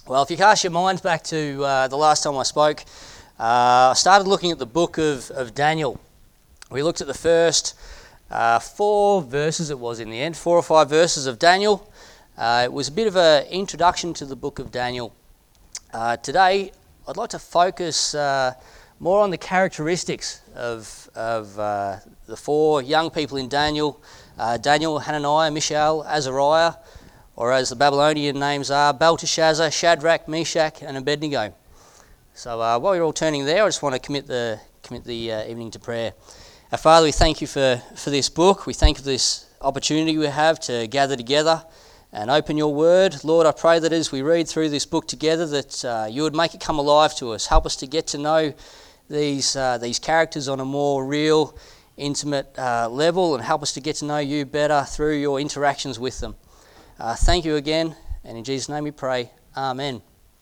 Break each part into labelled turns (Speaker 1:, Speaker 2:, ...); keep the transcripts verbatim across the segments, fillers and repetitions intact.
Speaker 1: Well, if you cast your minds back to uh, the last time I spoke, uh, I started looking at the book of, of Daniel. We looked at the first uh, four verses, it was in the end, four or five verses of Daniel. Uh, it was a bit of an introduction to the book of Daniel. Uh, today, I'd like to focus uh, more on the characteristics of, of uh, the four young people in Daniel, uh, Daniel, Hananiah, Mishael, Azariah, or as the Babylonian names are, Belteshazzar, Shadrach, Meshach, and Abednego. So uh, while you're all turning there, I just want to commit the commit the uh, evening to prayer. Our Father, we thank you for, for this book. We thank you for this opportunity we have to gather together and open your word. Lord, I pray that as we read through this book together, that uh, you would make it come alive to us. Help us to get to know these uh, these characters on a more real, intimate uh, level, and help us to get to know you better through your interactions with them. Uh, thank you again, and in Jesus' name we pray. Amen.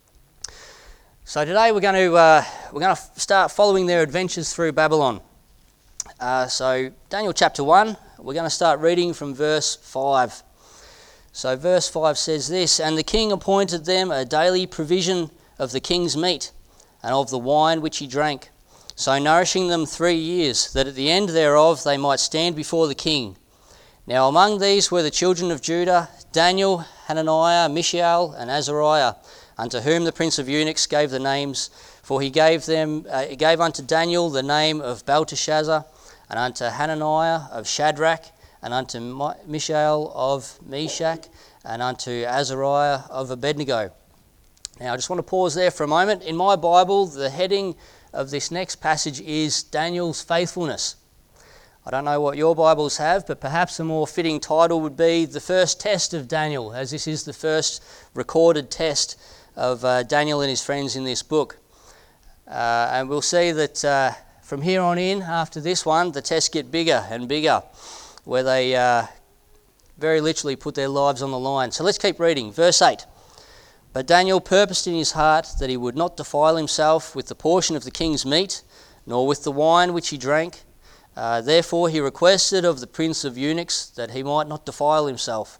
Speaker 1: So today we're going to uh, we're going to start following their adventures through Babylon. Uh, so Daniel chapter one, we're going to start reading from verse five. So verse five says this: "And the king appointed them a daily provision of the king's meat, and of the wine which he drank, so nourishing them three years, that at the end thereof they might stand before the king. Now among these were the children of Judah, Daniel, Hananiah, Mishael, and Azariah, unto whom the prince of eunuchs gave the names. For he gave them, uh, he gave unto Daniel the name of Belteshazzar, and unto Hananiah of Shadrach, and unto Mishael of Meshach, and unto Azariah of Abednego." Now I just want to pause there for a moment. In my Bible, the heading of this next passage is Daniel's faithfulness. I don't know what your Bibles have, but perhaps a more fitting title would be The First Test of Daniel, as this is the first recorded test of uh, Daniel and his friends in this book. Uh, and we'll see that uh, from here on in, after this one, the tests get bigger and bigger, where they uh, very literally put their lives on the line. So let's keep reading. Verse eight. "But Daniel purposed in his heart that he would not defile himself with the portion of the king's meat, nor with the wine which he drank. Uh, therefore he requested of the prince of eunuchs that he might not defile himself.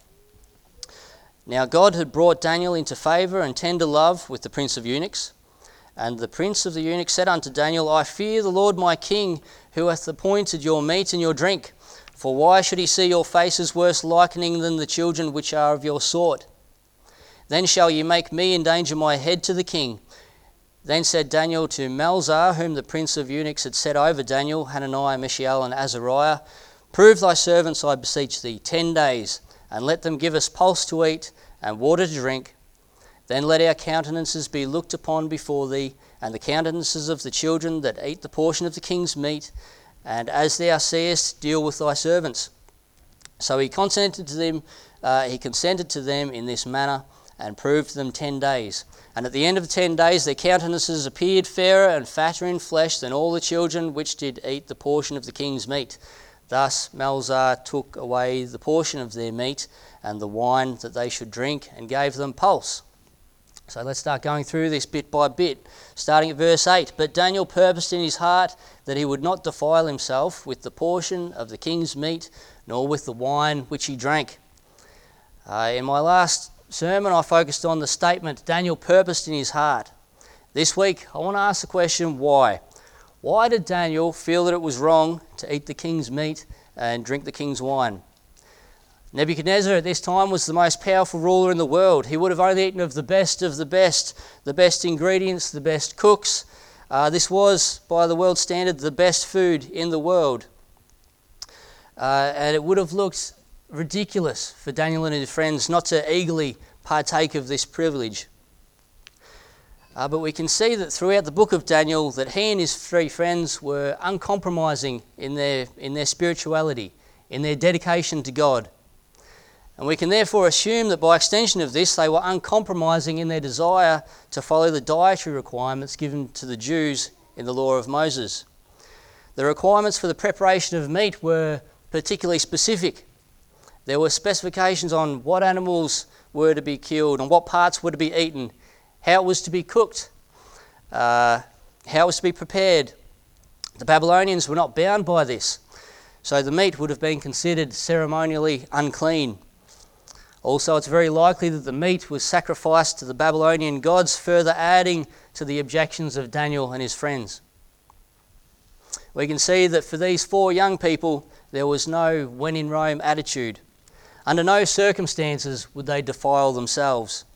Speaker 1: Now God had brought Daniel into favour and tender love with the prince of eunuchs. And the prince of the eunuchs said unto Daniel, I fear the Lord my king, who hath appointed your meat and your drink. For why should he see your faces worse likening than the children which are of your sort? Then shall ye make me endanger my head to the king. Then said Daniel to Melzar, whom the prince of eunuchs had set over Daniel, Hananiah, Mishael, and Azariah, Prove thy servants, I beseech thee, ten days, and let them give us pulse to eat and water to drink. Then let our countenances be looked upon before thee, and the countenances of the children that eat the portion of the king's meat, and as thou seest, deal with thy servants. So he consented to them, uh, he consented to them in this manner, and proved them ten days. And at the end of the ten days their countenances appeared fairer and fatter in flesh than all the children which did eat the portion of the king's meat. Thus Melzar took away the portion of their meat and the wine that they should drink, and gave them pulse." So let's start going through this bit by bit, starting at verse eight. "But Daniel purposed in his heart that he would not defile himself with the portion of the king's meat, nor with the wine which he drank." Uh, in my last sermon, I focused on the statement, Daniel purposed in his heart. This week, I want to ask the question, why? Why did Daniel feel that it was wrong to eat the king's meat and drink the king's wine? Nebuchadnezzar at this time was the most powerful ruler in the world. He would have only eaten of the best of the best, the best ingredients, the best cooks. Uh, this was, by the world standard, the best food in the world. Uh, and it would have looked ridiculous for Daniel and his friends not to eagerly partake of this privilege. Uh, but we can see that throughout the book of Daniel that he and his three friends were uncompromising in their in their spirituality, in their dedication to God. And we can therefore assume that by extension of this they were uncompromising in their desire to follow the dietary requirements given to the Jews in the law of Moses. The requirements for the preparation of meat were particularly specific. There were specifications on what animals were to be killed, on what parts were to be eaten, how it was to be cooked, uh, how it was to be prepared. The Babylonians were not bound by this, so the meat would have been considered ceremonially unclean. Also, it's very likely that the meat was sacrificed to the Babylonian gods, further adding to the objections of Daniel and his friends. We can see that for these four young people, there was no when in Rome attitude. Under no circumstances would they defile themselves.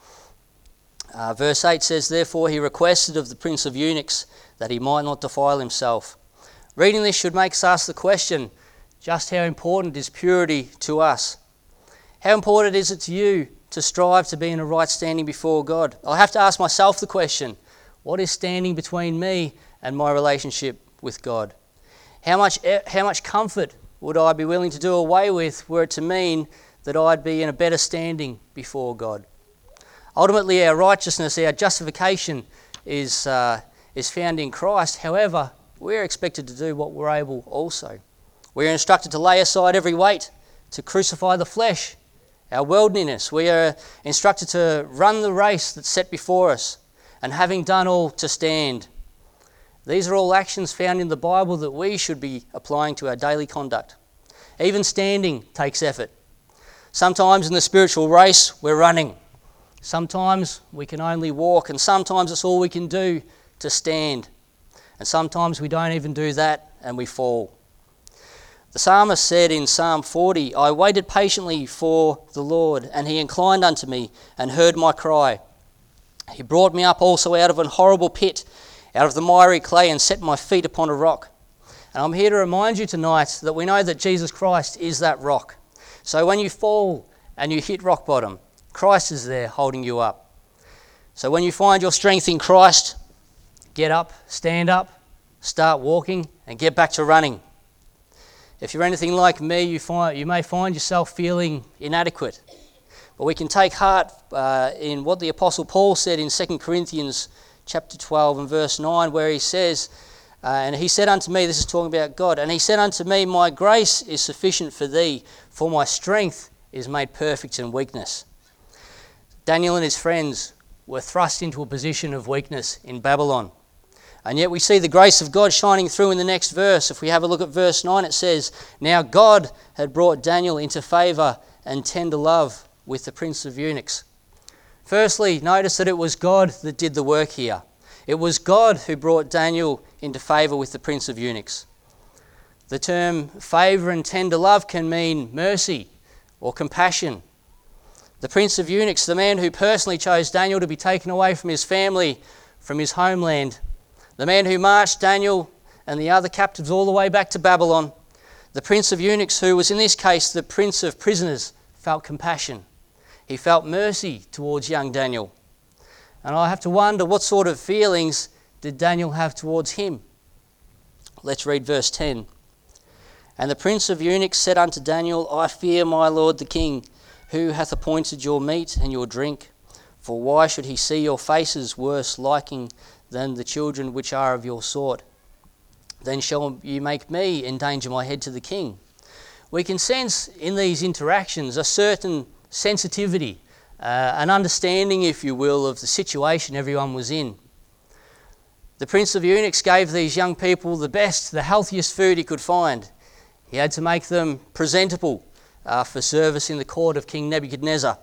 Speaker 1: Uh, verse eight says, "Therefore he requested of the prince of eunuchs that he might not defile himself." Reading this should make us ask the question, just how important is purity to us? How important is it to you to strive to be in a right standing before God? I have to ask myself the question, what is standing between me and my relationship with God? How much, how much comfort would I be willing to do away with were it to mean that I'd be in a better standing before God? Ultimately, our righteousness, our justification is, uh, is found in Christ. However, we're expected to do what we're able also. We're instructed to lay aside every weight, to crucify the flesh, our worldliness. We are instructed to run the race that's set before us, and having done all, to stand. These are all actions found in the Bible that we should be applying to our daily conduct. Even standing takes effort. Sometimes in the spiritual race, we're running. Sometimes we can only walk, and sometimes it's all we can do to stand. And sometimes we don't even do that, and we fall. The psalmist said in Psalm forty, "I waited patiently for the Lord, and he inclined unto me and heard my cry. He brought me up also out of an horrible pit, out of the miry clay, and set my feet upon a rock." And I'm here to remind you tonight that we know that Jesus Christ is that rock. So when you fall and you hit rock bottom, Christ is there holding you up. So when you find your strength in Christ, get up, stand up, start walking, and get back to running. If you're anything like me, you find you may find yourself feeling inadequate. But we can take heart uh, in what the Apostle Paul said in Second Corinthians chapter twelve and verse nine, where he says, uh, and he said unto me, this is talking about God, and he said unto me, "My grace is sufficient for thee, for my strength is made perfect in weakness." Daniel and his friends were thrust into a position of weakness in Babylon. And yet we see the grace of God shining through in the next verse. If we have a look at verse nine, it says, "Now God had brought Daniel into favour and tender love with the prince of eunuchs." Firstly, notice that it was God that did the work here. It was God who brought Daniel into favour with the prince of eunuchs. The term favour and tender love can mean mercy or compassion. The prince of eunuchs, the man who personally chose Daniel to be taken away from his family, from his homeland, the man who marched Daniel and the other captives all the way back to Babylon, the prince of eunuchs, who was in this case the prince of prisoners, felt compassion. He felt mercy towards young Daniel. And I have to wonder, what sort of feelings did Daniel have towards him? Let's read verse ten. "And the prince of eunuchs said unto Daniel, I fear my lord the king, who hath appointed your meat and your drink. For why should he see your faces worse liking than the children which are of your sort? Then shall you make me endanger my head to the king." We can sense in these interactions a certain sensitivity, uh, an understanding, if you will, of the situation everyone was in. The prince of eunuchs gave these young people the best, the healthiest food he could find. He had to make them presentable uh, for service in the court of King Nebuchadnezzar.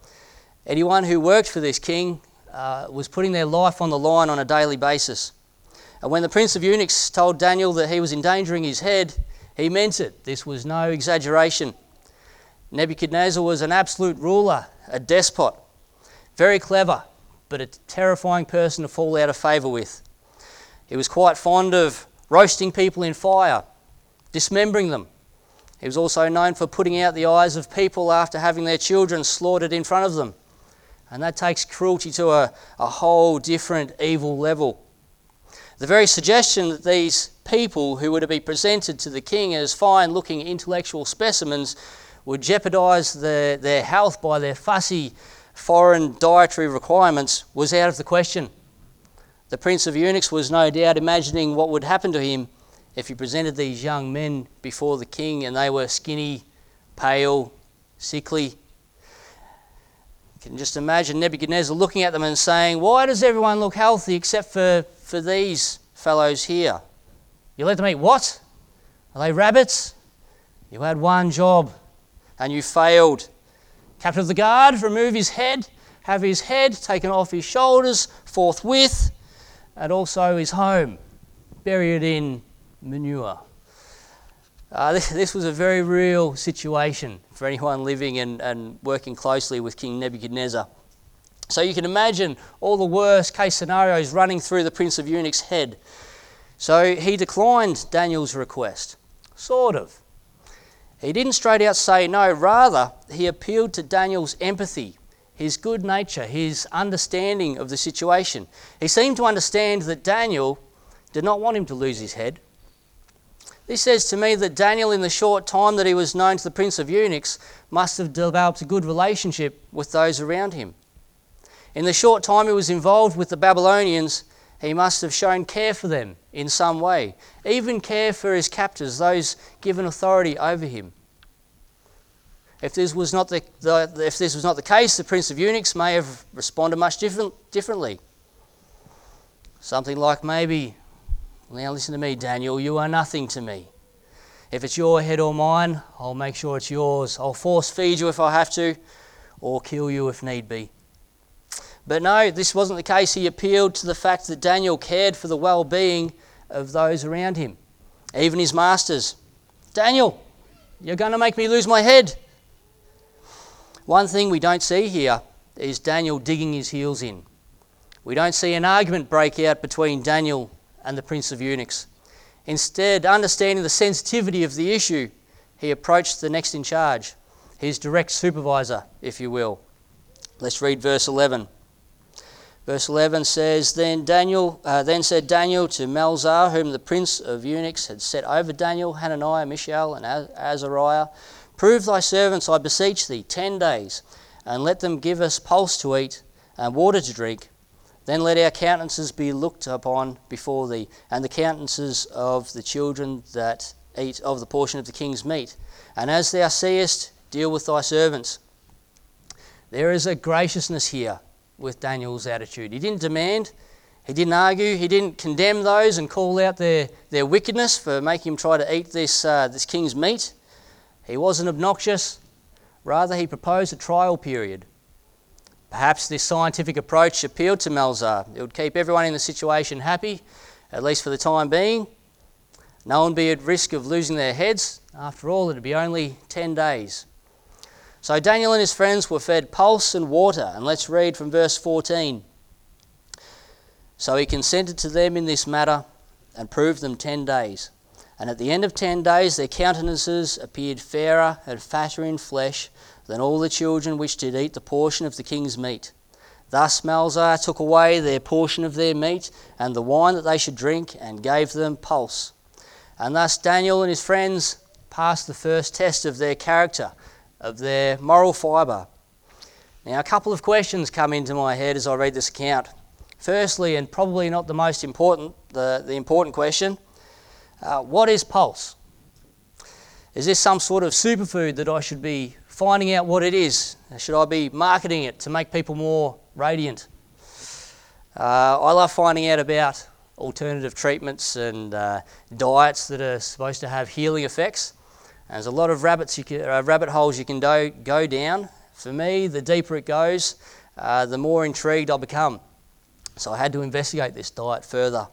Speaker 1: Anyone who worked for this king uh, was putting their life on the line on a daily basis. And when the prince of eunuchs told Daniel that he was endangering his head, he meant it. This was no exaggeration. Nebuchadnezzar was an absolute ruler, a despot, very clever, but a terrifying person to fall out of favour with. He was quite fond of roasting people in fire, dismembering them. He was also known for putting out the eyes of people after having their children slaughtered in front of them. And that takes cruelty to a, a whole different evil level. The very suggestion that these people who were to be presented to the king as fine-looking intellectual specimens would jeopardise their, their health by their fussy foreign dietary requirements was out of the question. The prince of eunuchs was no doubt imagining what would happen to him if he presented these young men before the king and they were skinny, pale, sickly. You can just imagine Nebuchadnezzar looking at them and saying, "Why does everyone look healthy except for, for these fellows here? You let them eat what? Are they rabbits? You had one job and you failed. Captain of the guard, remove his head, have his head taken off his shoulders forthwith, and also his home, bury it in manure. Uh, this, this was a very real situation for anyone living and, and working closely with King Nebuchadnezzar. So you can imagine all the worst case scenarios running through the Prince of Eunuch's head. So he declined Daniel's request, sort of. He didn't straight out say no, rather he appealed to Daniel's empathy, his good nature, his understanding of the situation. He seemed to understand that Daniel did not want him to lose his head. This says to me that Daniel, in the short time that he was known to the Prince of Eunuchs, must have developed a good relationship with those around him. In the short time he was involved with the Babylonians, he must have shown care for them in some way, even care for his captors, those given authority over him. If this was not the, the if this was not the case, the Prince of Eunuchs may have responded much different, differently. Something like maybe, "Now listen to me, Daniel, you are nothing to me. If it's your head or mine, I'll make sure it's yours. I'll force feed you if I have to, or kill you if need be." But no, this wasn't the case. He appealed to the fact that Daniel cared for the well-being of those around him, even his masters. "Daniel, you're going to make me lose my head." One thing we don't see here is Daniel digging his heels in. We don't see an argument break out between Daniel and the Prince of Eunuchs. Instead, understanding the sensitivity of the issue, he approached the next in charge, his direct supervisor, if you will. Let's read verse eleven. Verse eleven says, Then Daniel, uh, then said Daniel to Melzar, whom the Prince of Eunuchs had set over Daniel, Hananiah, Mishael, and Azariah, "Prove thy servants, I beseech thee, ten days, and let them give us pulse to eat and water to drink. Then let our countenances be looked upon before thee, and the countenances of the children that eat of the portion of the king's meat. And as thou seest, deal with thy servants." There is a graciousness here with Daniel's attitude. He didn't demand, he didn't argue, he didn't condemn those and call out their, their wickedness for making him try to eat this, uh, this king's meat. He wasn't obnoxious. Rather, he proposed a trial period. Perhaps this scientific approach appealed to Melzar. It would keep everyone in the situation happy, at least for the time being. No one would be at risk of losing their heads. After all, it would be only ten days. So Daniel and his friends were fed pulse and water. And let's read from verse fourteen. "So he consented to them in this matter and proved them ten days. And at the end of ten days their countenances appeared fairer and fatter in flesh than all the children which did eat the portion of the king's meat. Thus Melzar took away their portion of their meat and the wine that they should drink, and gave them pulse. And thus Daniel and his friends passed the first test of their character, of their moral fibre." Now, a couple of questions come into my head as I read this account. Firstly, and probably not the most important, the, the important question, uh, what is pulse? Is this some sort of superfood that I should be finding out what it is? Should I be marketing it to make people more radiant? Uh, I love finding out about alternative treatments and uh, diets that are supposed to have healing effects. And there's a lot of rabbits you can, uh, rabbit holes you can do, go down. For me, the deeper it goes, uh, the more intrigued I become. So I had to investigate this diet further.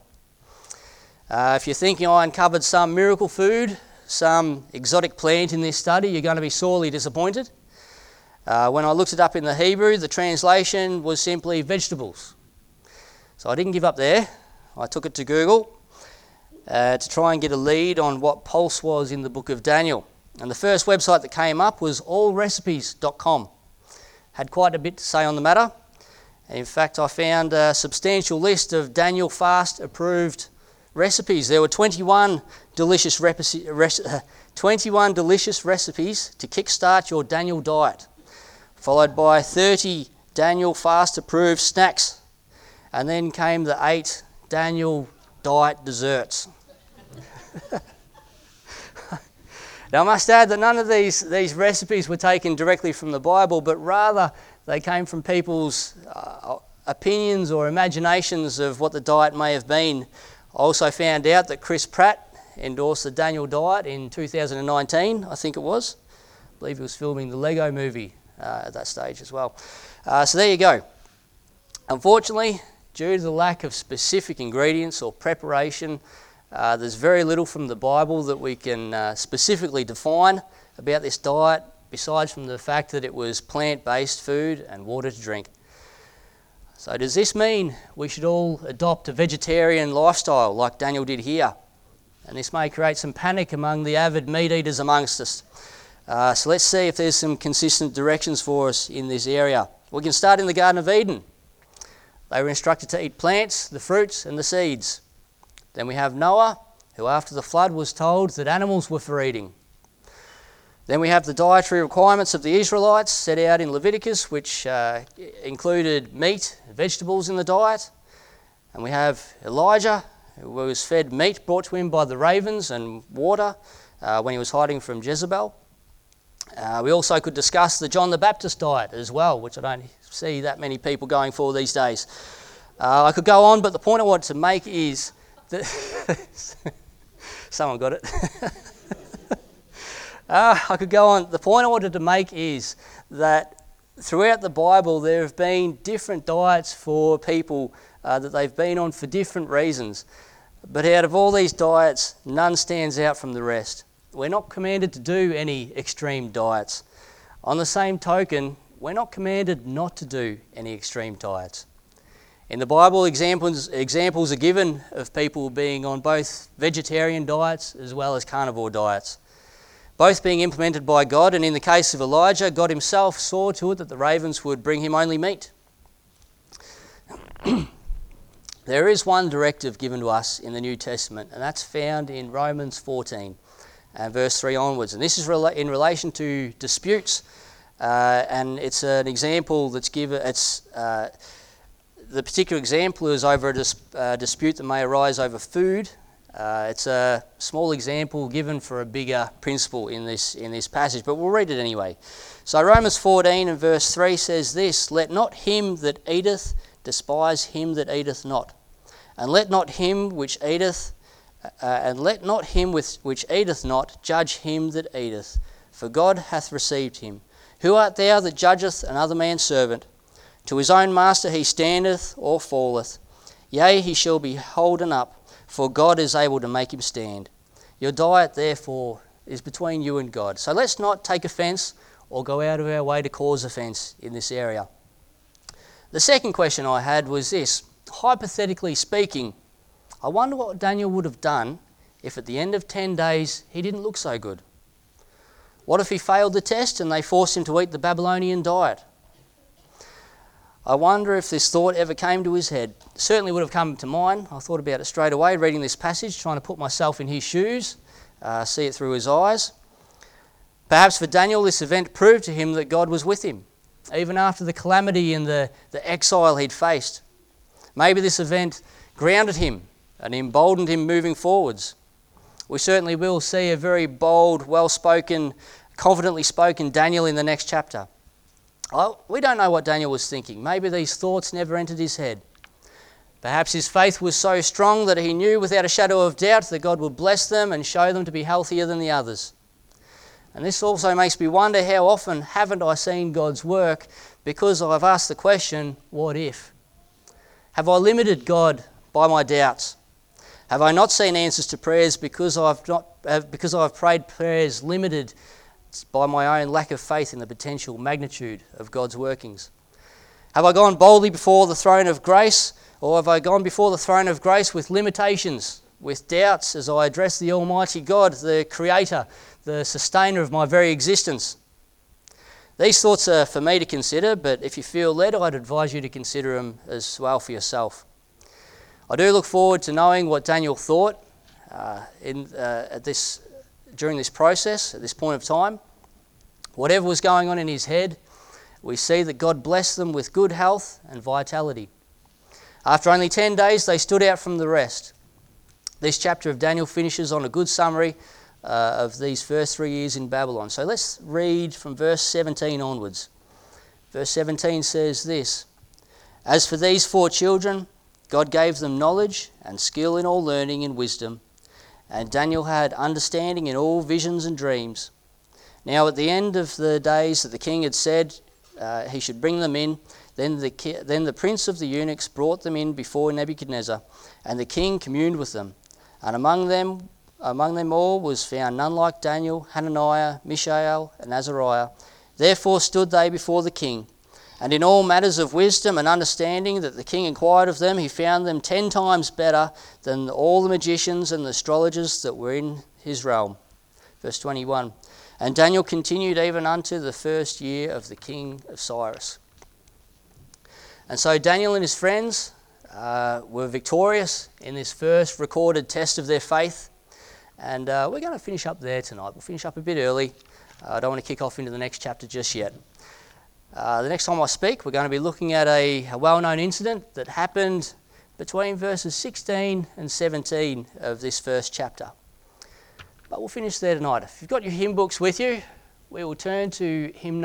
Speaker 1: Uh, if you're thinking I uncovered some miracle food, some exotic plant in this study, you're going to be sorely disappointed. Uh, when I looked it up in the Hebrew, the translation was simply vegetables. So I didn't give up there. I took it to Google uh, to try and get a lead on what pulse was in the book of Daniel. And the first website that came up was all recipes dot com. Had quite a bit to say on the matter. In fact, I found a substantial list of Daniel Fast approved recipes. There were twenty-one delicious, reci- rec- twenty-one delicious recipes to kickstart your Daniel diet, followed by thirty Daniel Fast approved snacks, and then came the eight Daniel diet desserts. Now, I must add that none of these, these recipes were taken directly from the Bible, but rather they came from people's uh, opinions or imaginations of what the diet may have been. I also found out that Chris Pratt endorsed the Daniel diet in two thousand nineteen, I think it was. I believe he was filming the Lego movie uh, at that stage as well. Uh, so there you go. Unfortunately, due to the lack of specific ingredients or preparation, uh, there's very little from the Bible that we can uh, specifically define about this diet, besides from the fact that it was plant-based food and water to drink. So does this mean we should all adopt a vegetarian lifestyle like Daniel did here? And this may create some panic among the avid meat eaters amongst us. Uh, so let's see if there's some consistent directions for us in this area. We can start in the Garden of Eden. They were instructed to eat plants, the fruits and the seeds. Then we have Noah, who after the flood was told that animals were for eating. Then we have the dietary requirements of the Israelites set out in Leviticus, which uh, included meat, vegetables in the diet. And we have Elijah, who was fed meat brought to him by the ravens and water uh, when he was hiding from Jezebel. Uh, we also could discuss the John the Baptist diet as well, which I don't see that many people going for these days. Uh, I could go on, but the point I want to make is that... Someone got it. Uh, I could go on. The point I wanted to make is that throughout the Bible there have been different diets for people uh, that they've been on for different reasons. But out of all these diets, none stands out from the rest. We're not commanded to do any extreme diets. On the same token, we're not commanded not to do any extreme diets. In the Bible, examples, examples are given of people being on both vegetarian diets as well as carnivore diets, both being implemented by God, and in the case of Elijah, God himself saw to it that the ravens would bring him only meat. There is one directive given to us in the New Testament, and that's found in Romans fourteen, and verse three onwards. And this is rela- in relation to disputes, uh, and it's an example that's given. It's uh, the particular example is over a dis- uh, dispute that may arise over food. Uh, it's a small example given for a bigger principle in this in this passage, but we'll read it anyway. So Romans fourteen and verse three says this: "Let not him that eateth despise him that eateth not, and let not him which eateth, uh, and let not him with, which eateth not judge him that eateth, for God hath received him. Who art thou that judgeth another man's servant? To his own master he standeth or falleth. Yea, he shall be holden up, for God is able to make him stand. Your diet, therefore, is between you and God." So let's not take offence or go out of our way to cause offence in this area. The second question I had was this: hypothetically speaking, I wonder what Daniel would have done if at the end of ten days he didn't look so good. What if he failed the test and they forced him to eat the Babylonian diet? I wonder if this thought ever came to his head. It certainly would have come to mind. I thought about it straight away, reading this passage, trying to put myself in his shoes, uh, see it through his eyes. Perhaps for Daniel, this event proved to him that God was with him, even after the calamity and the, the exile he'd faced. Maybe this event grounded him and emboldened him moving forwards. We certainly will see a very bold, well-spoken, confidently spoken Daniel in the next chapter. Well, we don't know what Daniel was thinking. Maybe these thoughts never entered his head. Perhaps his faith was so strong that he knew without a shadow of doubt that God would bless them and show them to be healthier than the others. And this also makes me wonder, how often haven't I seen God's work because I've asked the question, what if? Have I limited God by my doubts? Have I not seen answers to prayers because I've not uh, because I've prayed prayers limited by my own lack of faith in the potential magnitude of God's workings? Have I gone boldly before the throne of grace, or have I gone before the throne of grace with limitations, with doubts as I address the Almighty God, the Creator, the sustainer of my very existence? These thoughts are for me to consider, but if you feel led, I'd advise you to consider them as well for yourself. I do look forward to knowing what Daniel thought uh, in uh, at this during this process, at this point of time. Whatever was going on in his head, we see that God blessed them with good health and vitality. After only ten days, they stood out from the rest. This chapter of Daniel finishes on a good summary uh, of these first three years in Babylon. So let's read from verse seventeen onwards. Verse seventeen says this: "As for these four children, God gave them knowledge and skill in all learning and wisdom, and Daniel had understanding in all visions and dreams. Now at the end of the days that the king had said, uh, he should bring them in. Then the, ki- then the prince of the eunuchs brought them in before Nebuchadnezzar, and the king communed with them. And among them, among them all was found none like Daniel, Hananiah, Mishael, and Azariah. Therefore stood they before the king. And in all matters of wisdom and understanding that the king inquired of them, he found them ten times better than all the magicians and the astrologers that were in his realm. Verse twenty-one. And Daniel continued even unto the first year of the king of Cyrus. And so Daniel and his friends uh, were victorious in this first recorded test of their faith. And uh, we're going to finish up there tonight. We'll finish up a bit early. Uh, I don't want to kick off into the next chapter just yet. Uh, the next time I speak, we're going to be looking at a, a well-known incident that happened between verses sixteen and seventeen of this first chapter. But we'll finish there tonight. If you've got your hymn books with you, we will turn to hymn